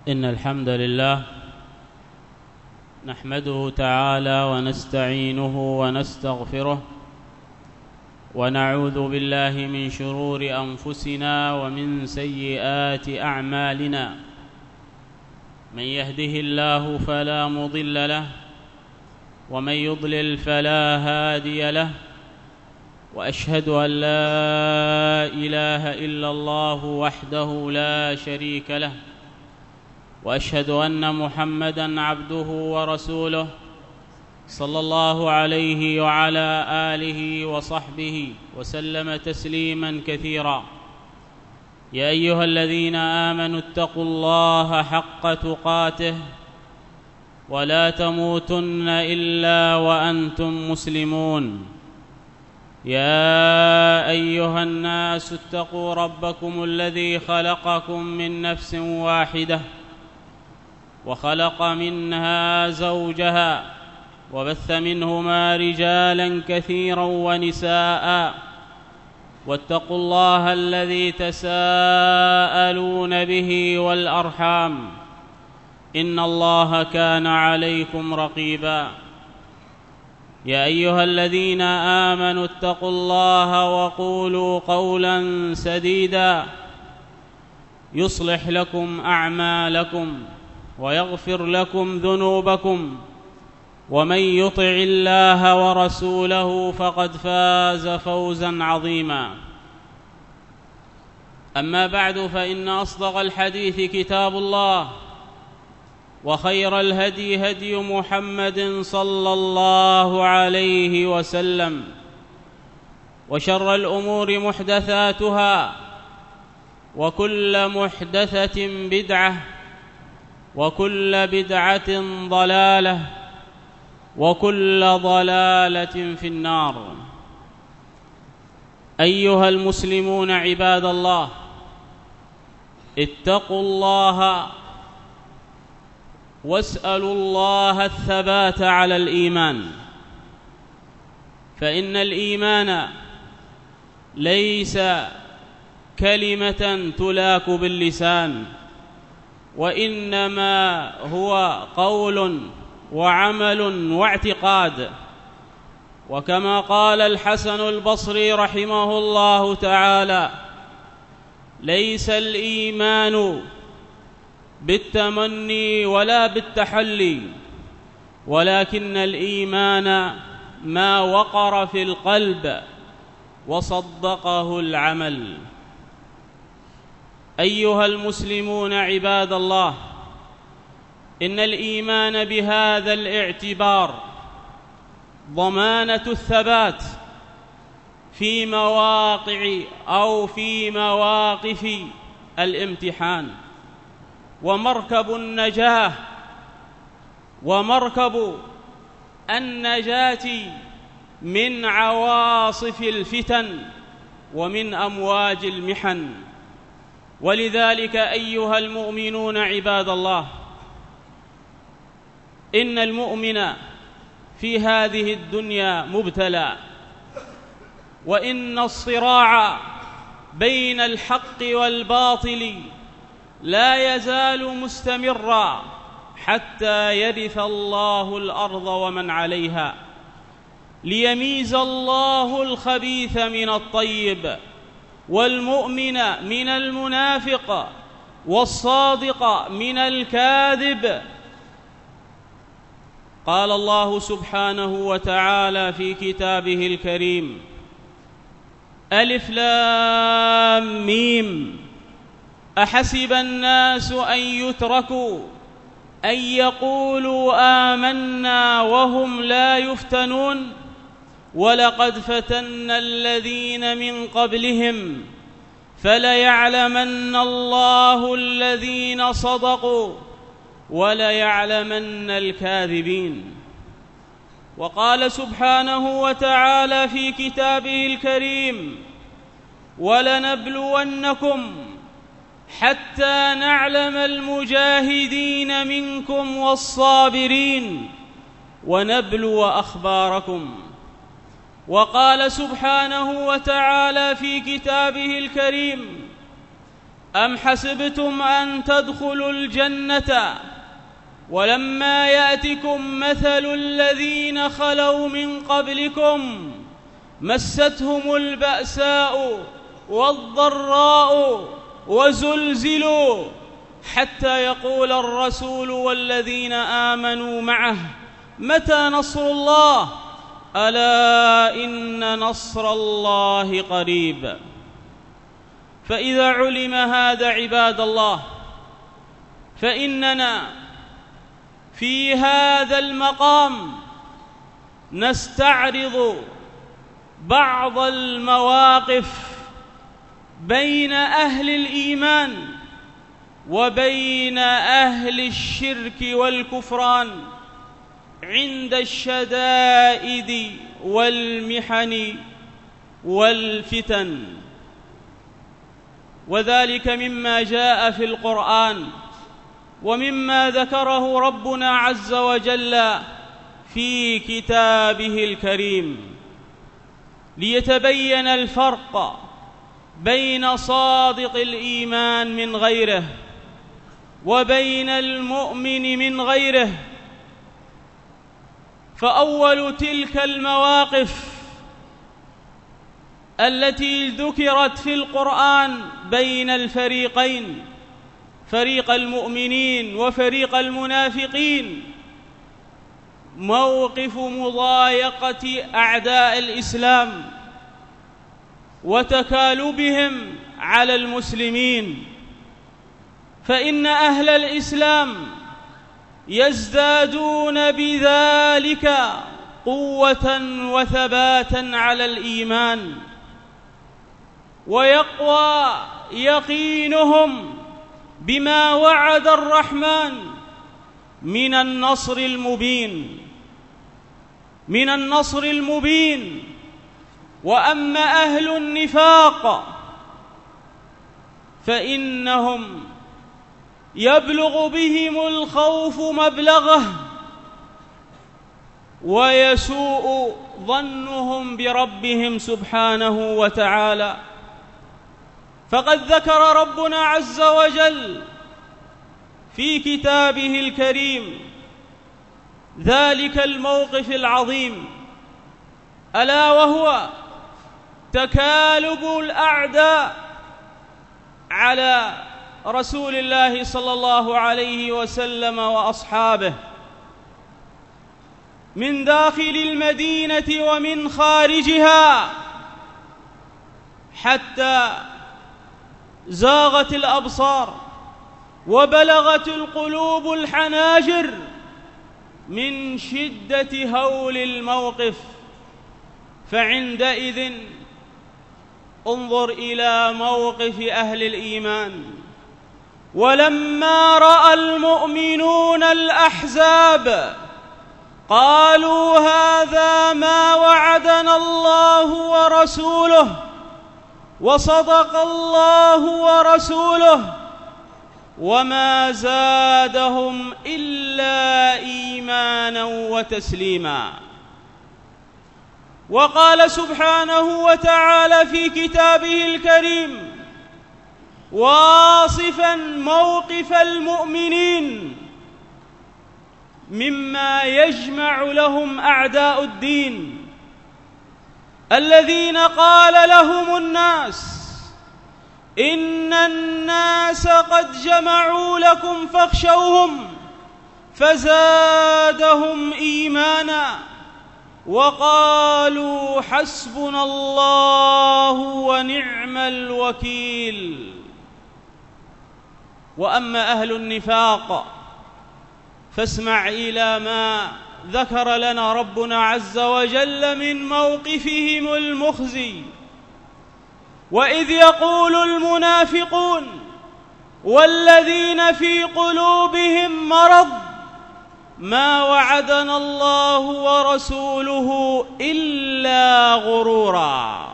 إن الحمد لله نحمده تعالى ونستعينه ونستغفره ونعوذ بالله من شرور أنفسنا ومن سيئات أعمالنا. من يهده الله فلا مضل له ومن يضلل فلا هادي له، وأشهد أن لا إله إلا الله وحده لا شريك له، وأشهد أن محمدًا عبده ورسوله صلى الله عليه وعلى آله وصحبه وسلم تسليمًا كثيرًا. يا أيها الذين آمنوا اتقوا الله حق تقاته ولا تموتن إلا وأنتم مسلمون. يا أيها الناس اتقوا ربكم الذي خلقكم من نفس واحدة وخلق منها زوجها وبث منهما رجالا كثيرا ونساء، واتقوا الله الذي تساءلون به والأرحام إن الله كان عليكم رقيبا. يا أيها الذين آمنوا اتقوا الله وقولوا قولا سديدا يصلح لكم أعمالكم ويغفر لكم ذنوبكم، ومن يطع الله ورسوله فقد فاز فوزا عظيما. أما بعد، فإن أصدق الحديث كتاب الله، وخير الهدي هدي محمد صلى الله عليه وسلم، وشر الأمور محدثاتها، وكل محدثة بدعة، وكل بدعة ضلالة، وكل ضلالة في النار. أيها المسلمون عباد الله، اتقوا الله واسألوا الله الثبات على الإيمان، فإن الإيمان ليس كلمة تلاك باللسان، وإنما هو قول وعمل واعتقاد. وكما قال الحسن البصري رحمه الله تعالى: ليس الإيمان بالتمني ولا بالتحلي، ولكن الإيمان ما وقر في القلب وصدقه العمل. أيها المسلمون عباد الله، إن الإيمان بهذا الاعتبار ضمانة الثبات في مواقع أو في مواقف الامتحان، ومركب النجاة ومركب النجاة من عواصف الفتن ومن أمواج المحن. ولذلك أيها المؤمنون عباد الله، إن المؤمن في هذه الدنيا مبتلى، وإن الصراع بين الحق والباطل لا يزال مستمرا حتى يرث الله الأرض ومن عليها، ليميز الله الخبيث من الطيب، والمؤمن من المنافق، والصادق من الكاذب. قال الله سبحانه وتعالى في كتابه الكريم: ألف لام ميم، أحسب الناس أن يتركوا أن يقولوا آمنا وهم لا يفتنون، ولقد فتنا الذين من قبلهم فليعلمن الله الذين صدقوا وليعلمن الكاذبين. وقال سبحانه وتعالى في كتابه الكريم: ولنبلونكم حتى نعلم المجاهدين منكم والصابرين ونبلو أخباركم. وقال سبحانه وتعالى في كتابه الكريم: أم حسبتم أن تدخلوا الجنة ولما يأتكم مثل الذين خلوا من قبلكم مستهم البأساء والضراء وزلزلوا حتى يقول الرسول والذين آمنوا معه متى نصر الله ألا إن نصر الله قريب. فإذا علم هذا عباد الله فإننا في هذا المقام نستعرض بعض المواقف بين أهل الإيمان وبين أهل الشرك والكفران عند الشدائد والمحن والفتن، وذلك مما جاء في القرآن ومما ذكره ربنا عز وجل في كتابه الكريم، ليتبين الفرق بين صادق الإيمان من غيره وبين المؤمن من غيره. فأول تلك المواقف التي ذكرت في القرآن بين الفريقين، فريق المؤمنين وفريق المنافقين، موقف مضايقة أعداء الإسلام وتكالبهم على المسلمين. فإن أهل الإسلام يزدادون بذلك قوة وثباتا على الإيمان، ويقوى يقينهم بما وعد الرحمن من النصر المبين. وأما أهل النفاق فإنهم يبلغ بهم الخوف مبلغه ويسوء ظنهم بربهم سبحانه وتعالى. فقد ذكر ربنا عز وجل في كتابه الكريم ذلك الموقف العظيم، ألا وهو تكالب الأعداء على رسول الله صلى الله عليه وسلم وأصحابه من داخل المدينة ومن خارجها، حتى زاغت الأبصار وبلغت القلوب الحناجر من شدة هول الموقف. فعندئذ انظر إلى موقف أهل الإيمان، ولما رأى المؤمنون الأحزاب قالوا هذا ما وعدنا الله ورسوله وصدق الله ورسوله وما زادهم إلا إيمانا وتسليما. وقال سبحانه وتعالى في كتابه الكريم واصفا موقف المؤمنين مما يجمع لهم أعداء الدين الذين قال لهم الناس إن الناس قد جمعوا لكم فاخشوهم فزادهم إيمانا وقالوا حسبنا الله ونعم الوكيل. وأما أهل النفاق فاسمع إلى ما ذكر لنا ربنا عز وجل من موقفهم المخزي. وإذ يقول المنافقون والذين في قلوبهم مرض ما وعدنا الله ورسوله إلا غرورا.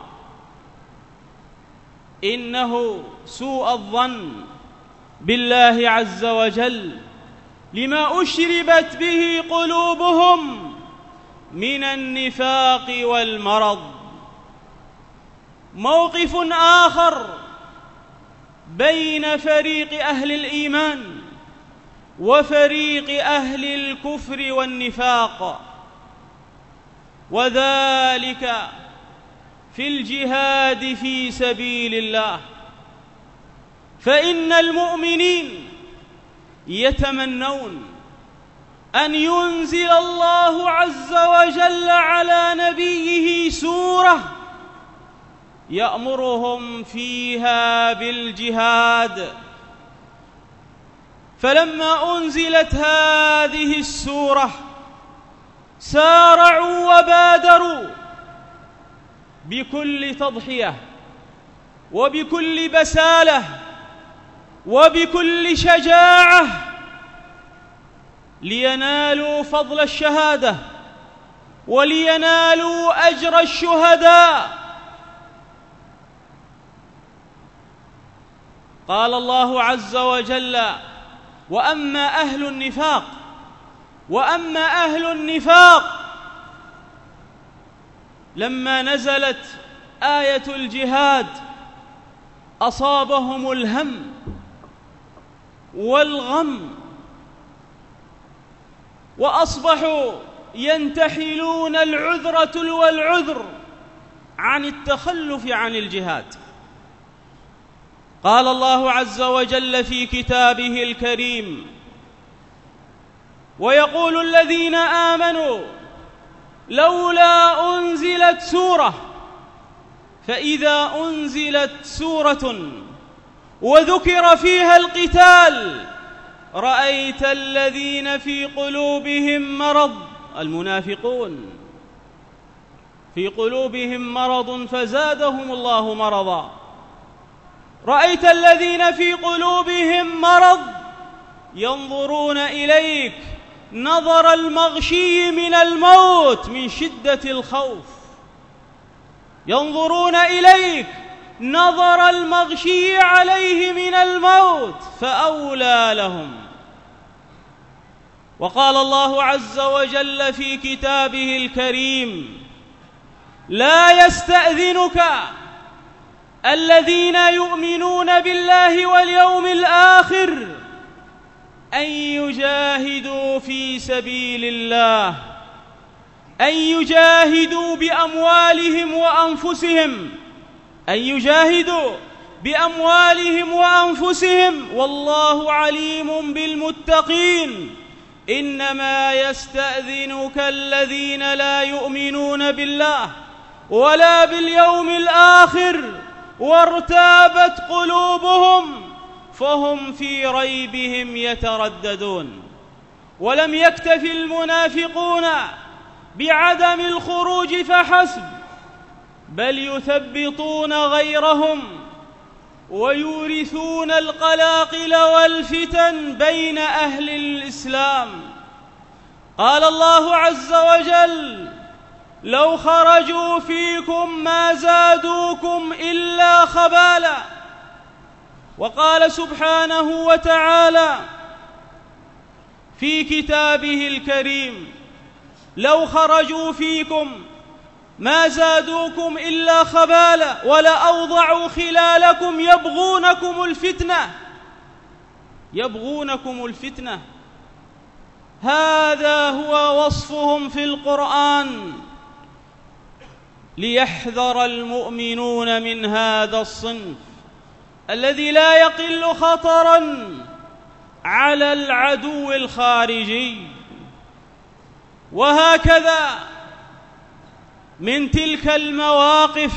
إنه سوء الظن بالله عز وجل لما أشربت به قلوبهم من النفاق والمرض. موقف آخر بين فريق أهل الإيمان وفريق أهل الكفر والنفاق، وذلك في الجهاد في سبيل الله. فإن المؤمنين يتمنون أن ينزل الله عز وجل على نبيه سورة يأمرهم فيها بالجهاد، فلما أنزلت هذه السورة سارعوا وبادروا بكل تضحية وبكل بسالة وبكل شجاعة لينالوا فضل الشهادة ولينالوا أجر الشهداء. قال الله عز وجل: وأما أهل النفاق لما نزلت آية الجهاد أصابهم الهم والغم، وأصبحوا ينتحلون العذر والعذر عن التخلف عن الجهاد. قال الله عز وجل في كتابه الكريم: ويقول الذين آمنوا لولا أنزلت سورة، فإذا أنزلت سورة وذكر فيها القتال رأيت الذين في قلوبهم مرض، المنافقون في قلوبهم مرض فزادهم الله مرضا، رأيت الذين في قلوبهم مرض ينظرون إليك نظر المغشي من الموت من شدة الخوف، ينظرون إليك نظر المغشي عليه من الموت فأولى لهم. وقال الله عز وجل في كتابه الكريم: لا يستأذنك الذين يؤمنون بالله واليوم الآخر أن يجاهدوا في سبيل الله، أن يجاهدوا بأموالهم وأنفسهم والله عليم بالمتقين. إنما يستأذنك الذين لا يؤمنون بالله ولا باليوم الآخر وارتابت قلوبهم فهم في ريبهم يترددون. ولم يكتف المنافقون بعدم الخروج فحسب، بل يثبطون غيرهم ويورثون القلاقل والفتن بين أهل الإسلام. قال الله عز وجل: لو خرجوا فيكم ما زادوكم إلا خبالا. وقال سبحانه وتعالى في كتابه الكريم: لو خرجوا فيكم ما زادوكم إلا خبالا ولأوضعوا خلالكم يبغونكم الفتنة. هذا هو وصفهم في القرآن، ليحذر المؤمنون من هذا الصنف الذي لا يقل خطراً على العدو الخارجي. وهكذا من تلك المواقف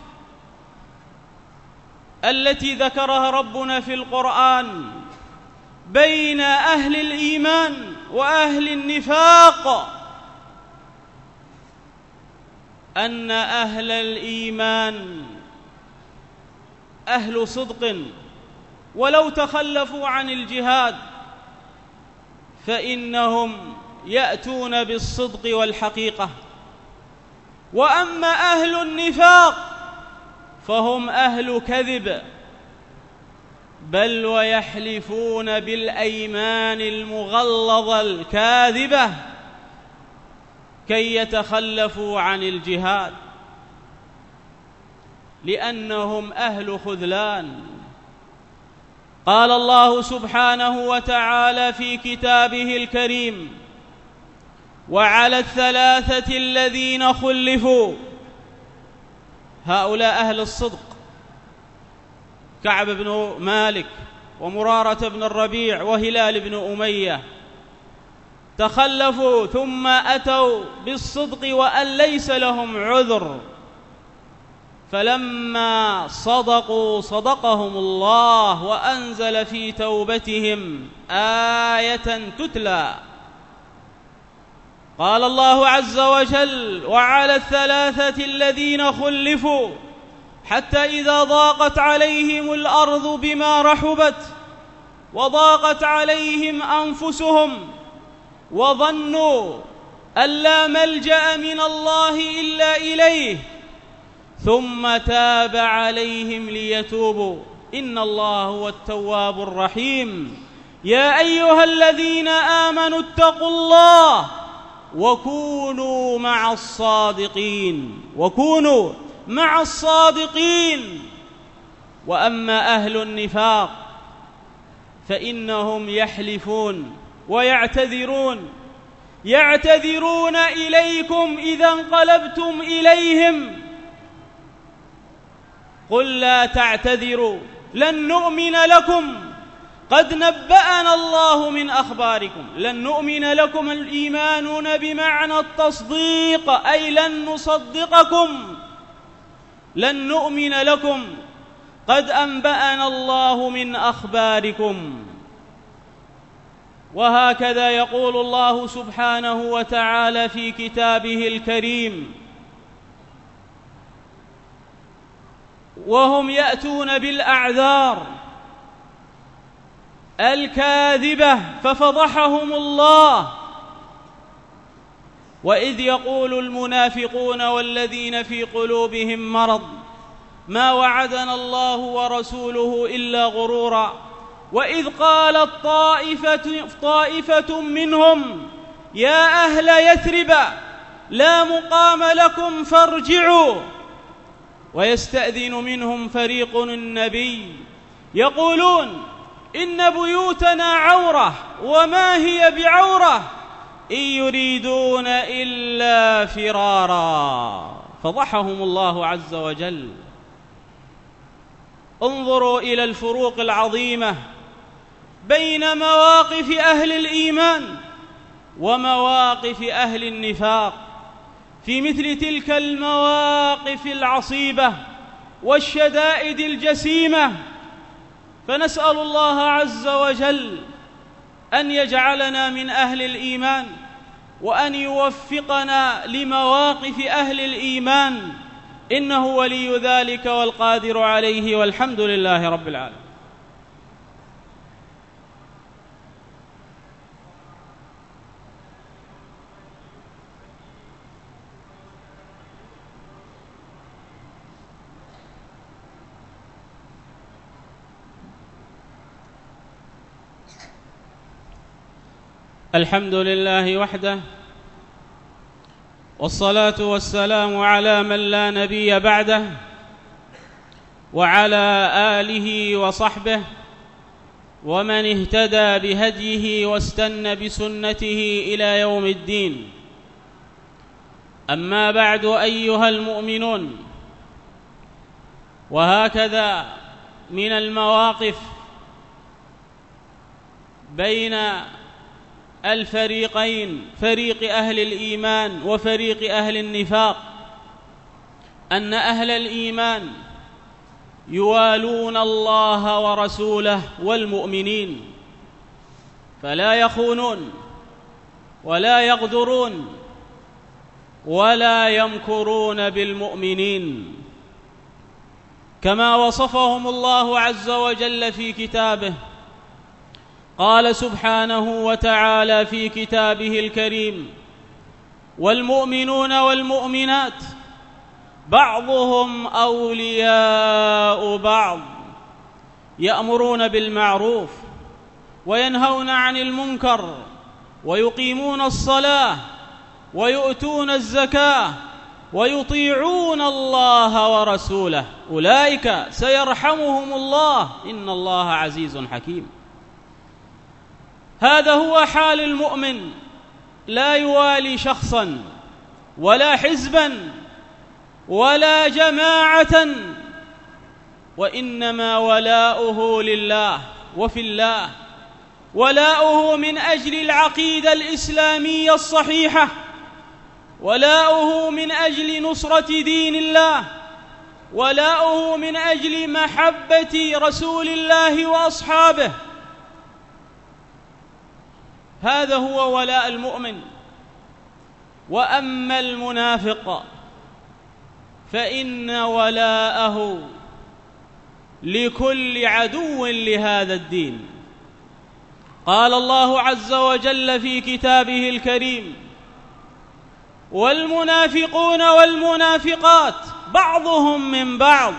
التي ذكرها ربنا في القرآن بين أهل الإيمان وأهل النفاق، أن أهل الإيمان أهل صدق ولو تخلفوا عن الجهاد فإنهم يأتون بالصدق والحقيقة. وأما أهل النفاق فهم أهل كذب، بل ويحلفون بالأيمان المغلظة الكاذبة كي يتخلفوا عن الجهاد، لأنهم أهل خذلان قال الله سبحانه وتعالى في كتابه الكريم: وعلى الثلاثة الذين خلفوا. هؤلاء أهل الصدق: كعب بن مالك ومرارة بن الربيع وهلال بن أمية، تخلفوا ثم أتوا بالصدق وأن ليس لهم عذر، فلما صدقوا صدقهم الله وأنزل في توبتهم آية تتلى. قال الله عز وجل: وعلى الثلاثة الذين خلفوا حتى إذا ضاقت عليهم الأرض بما رحبت وضاقت عليهم أنفسهم وظنوا أن لا ملجأ من الله إلا إليه ثم تاب عليهم ليتوبوا إن الله هو التواب الرحيم. يا أيها الذين آمنوا اتقوا الله وكونوا مع الصادقين. وأما أهل النفاق فإنهم يحلفون ويعتذرون إليكم إذا انقلبتم إليهم. قل لا تعتذروا لن نؤمن لكم قد نبأنا الله من أخباركم. لن نؤمن لكم الإيمان بمعنى التصديق، أي لن نصدقكم، لن نؤمن لكم قد أنبأنا الله من أخباركم. وهكذا يقول الله سبحانه وتعالى في كتابه الكريم: وهم يأتون بالأعذار الكاذبة ففضحهم الله. وإذ يقول المنافقون والذين في قلوبهم مرض ما وعدنا الله ورسوله إلا غرورا. وإذ قالت طائفة منهم يا أهل يثرب لا مقام لكم فارجعوا. ويستأذن منهم فريق النبي يقولون إن بيوتنا عورة وما هي بعورة إن يريدون إلا فرارا. فضحهم الله عز وجل. انظروا إلى الفروق العظيمة بين مواقف أهل الإيمان ومواقف أهل النفاق في مثل تلك المواقف العصيبة والشدائد الجسيمة. فنسأل الله عز وجل أن يجعلنا من أهل الإيمان وأن يوفقنا لمواقف أهل الإيمان، إنه ولي ذلك والقادر عليه، والحمد لله رب العالمين. الحمد لله وحده، والصلاة والسلام على من لا نبي بعده، وعلى آله وصحبه ومن اهتدى بهديه واستنى بسنته إلى يوم الدين. أما بعد أيها المؤمنون، وهكذا من المواقف بين الفريقين، فريق أهل الإيمان وفريق أهل النفاق، أن أهل الإيمان يوالون الله ورسوله والمؤمنين، فلا يخونون ولا يغدرون ولا يمكرون بالمؤمنين، كما وصفهم الله عز وجل في كتابه. قال سبحانه وتعالى في كتابه الكريم: والمؤمنون والمؤمنات بعضهم أولياء بعض يأمرون بالمعروف وينهون عن المنكر ويقيمون الصلاة ويؤتون الزكاة ويطيعون الله ورسوله أولئك سيرحمهم الله إن الله عزيز حكيم. هذا هو حال المؤمن، لا يوالي شخصا ولا حزبا ولا جماعة، وإنما ولاؤه لله وفي الله، ولاؤه من أجل العقيدة الإسلامية الصحيحة، ولاؤه من أجل نصرة دين الله، ولاؤه من أجل محبة رسول الله وأصحابه. هذا هو ولاء المؤمن. وأما المنافق فإن ولاءه لكل عدو لهذا الدين. قال الله عز وجل في كتابه الكريم: والمنافقون والمنافقات بعضهم من بعض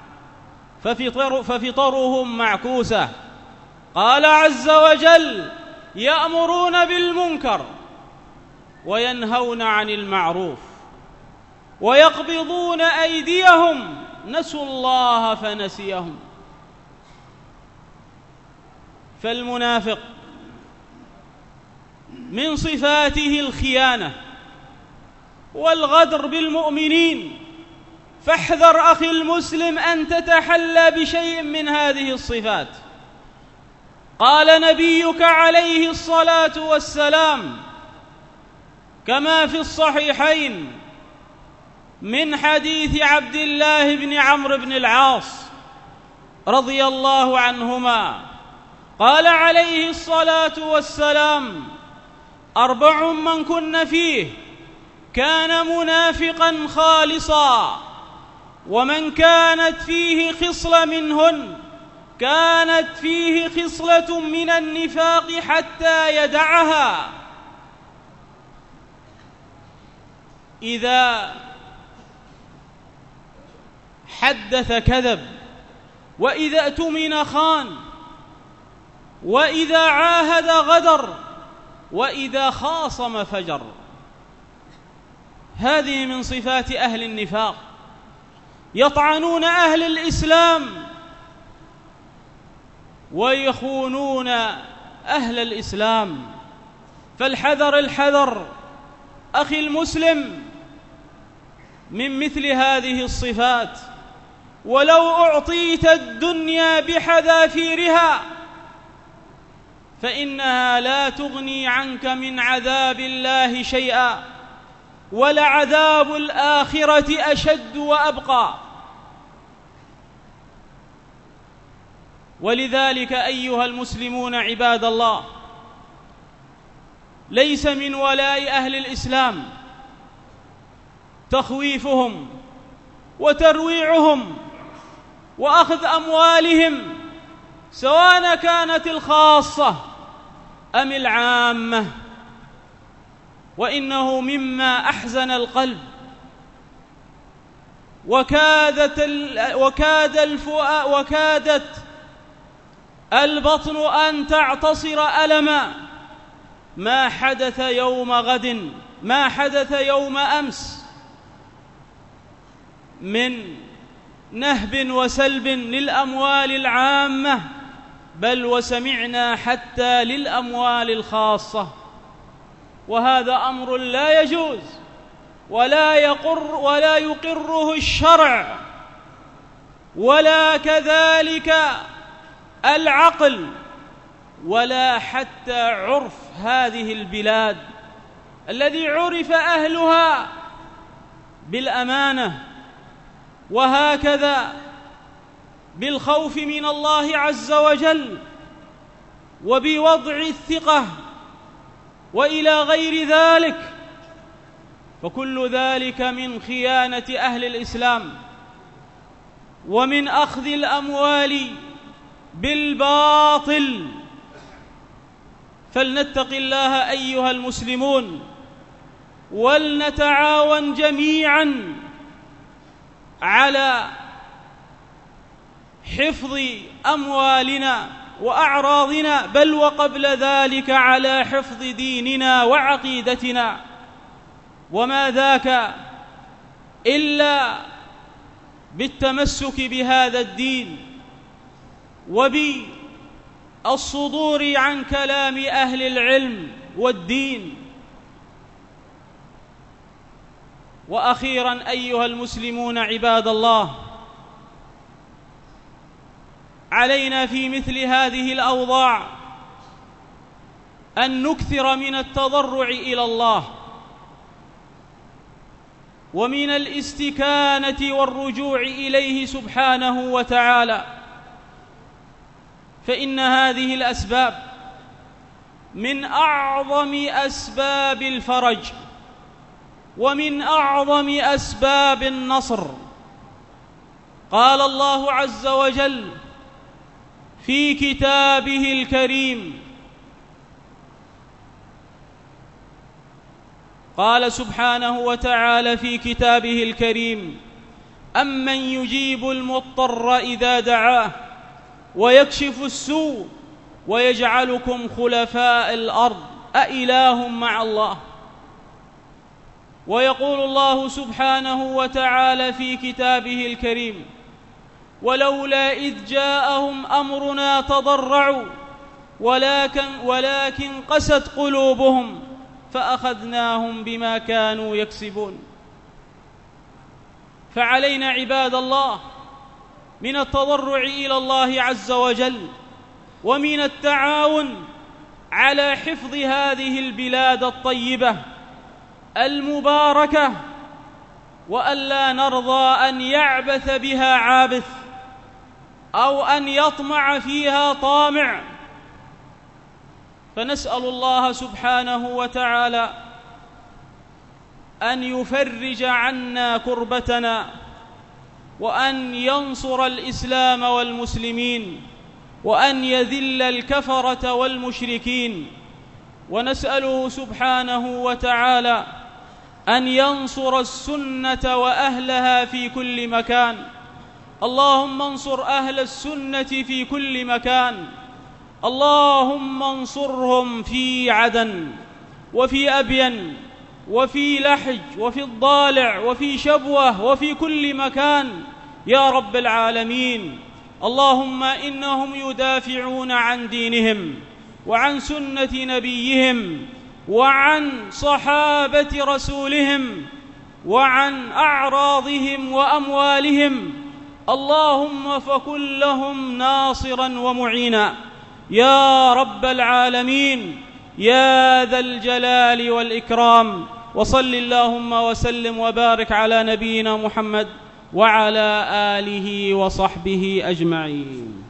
ففطرهم معكوسة. قال عز وجل: يأمرون بالمنكر وينهون عن المعروف ويقبضون أيديهم نسوا الله فنسيهم. فالمنافق من صفاته الخيانة والغدر بالمؤمنين، فاحذر أخي المسلم أن تتحلى بشيء من هذه الصفات. قال نبيك عليه الصلاة والسلام كما في الصحيحين من حديث عبد الله بن عمرو بن العاص رضي الله عنهما، قال عليه الصلاة والسلام: 4 من كن فيه كان منافقا خالصا، ومن كانت فيه خصلة منهن كانت فيه خصلة من النفاق حتى يدعها: إذا حدث كذب، وإذا اؤتمن خان، وإذا عاهد غدر، وإذا خاصم فجر. هذه من صفات أهل النفاق، يطعنون أهل الإسلام ويخونون أهل الإسلام. فالحذر الحذر أخي المسلم من مثل هذه الصفات. ولو أعطيت الدنيا بحذافيرها فإنها لا تغني عنك من عذاب الله شيئا، ولعذاب الآخرة أشد وأبقى. ولذلك أيها المسلمون عباد الله، ليس من ولاء أهل الإسلام تخويفهم وترويعهم وأخذ أموالهم، سواء كانت الخاصة أم العامة، وإنه مما أحزن القلب، وكادت البطن أن تعتصر ألما ما حدث يوم غد، ما حدث يوم أمس من نهب وسلب للأموال العامة، بل وسمعنا حتى للأموال الخاصة. وهذا أمر لا يجوز ولا يقره الشرع، ولا كذلك العقل، ولا حتى عرف هذه البلاد الذي عرف أهلها بالأمانة، وهكذا بالخوف من الله عز وجل، وبوضع الثقة، وإلى غير ذلك. فكل ذلك من خيانة أهل الإسلام ومن أخذ الأموال بالباطل. فلنتق الله أيها المسلمون، ولنتعاون جميعا على حفظ أموالنا وأعراضنا، بل وقبل ذلك على حفظ ديننا وعقيدتنا. وما ذاك إلا بالتمسك بهذا الدين وبالصدور عن كلام أهل العلم والدين. وأخيراً أيها المسلمون عباد الله، علينا في مثل هذه الأوضاع أن نكثر من التضرع إلى الله ومن الاستكانة والرجوع إليه سبحانه وتعالى، فإن هذه الأسباب من أعظم أسباب الفرج ومن أعظم أسباب النصر. قال الله عز وجل في كتابه الكريم، قال سبحانه وتعالى في كتابه الكريم: أمن يجيب المضطر إذا دعاه ويكشف السوء ويجعلكم خلفاء الأرض أإله مع الله. ويقول الله سبحانه وتعالى في كتابه الكريم: ولولا إذ جاءهم أمرنا تضرعوا ولكن قست قلوبهم فأخذناهم بما كانوا يكسبون. فعلينا عباد الله من التضرع إلى الله عز وجل ومن التعاون على حفظ هذه البلاد الطيبة المباركة، وألا نرضى أن يعبث بها عابث أو أن يطمع فيها طامع. فنسأل الله سبحانه وتعالى أن يفرج عنا كربتنا وأن ينصر الإسلام والمسلمين وأن يذل الكفرة والمشركين. ونسأله سبحانه وتعالى أن ينصر السنة وأهلها في كل مكان. اللهم انصر أهل السنة في كل مكان، اللهم انصرهم في عدن وفي أبين وفي لحج وفي الضالع وفي شبوة وفي كل مكان يا رب العالمين. اللهم إنهم يدافعون عن دينهم وعن سنة نبيهم وعن صحابة رسولهم وعن أعراضهم وأموالهم. اللهم فكن لهم ناصرا ومعينا يا رب العالمين يا ذا الجلال والإكرام. وصل اللهم وسلم وبارك على نبينا محمد وعلى آله وصحبه أجمعين.